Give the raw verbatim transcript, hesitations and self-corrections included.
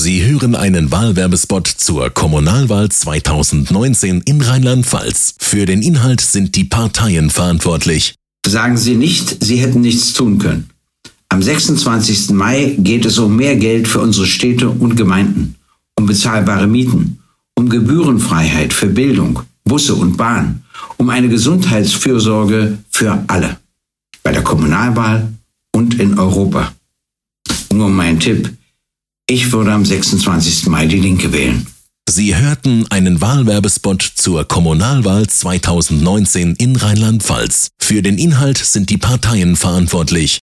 Sie hören einen Wahlwerbespot zur Kommunalwahl zweitausendneunzehn in Rheinland-Pfalz. Für den Inhalt sind die Parteien verantwortlich. Sagen Sie nicht, Sie hätten nichts tun können. Am sechsundzwanzigsten Mai geht es um mehr Geld für unsere Städte und Gemeinden, um bezahlbare Mieten, um Gebührenfreiheit für Bildung, Busse und Bahn, um eine Gesundheitsfürsorge für alle. Bei der Kommunalwahl und in Europa. Nur mein Tipp: Ich würde am sechsundzwanzigsten Mai die Linke wählen. Sie hörten einen Wahlwerbespot zur Kommunalwahl zweitausendneunzehn in Rheinland-Pfalz. Für den Inhalt sind die Parteien verantwortlich.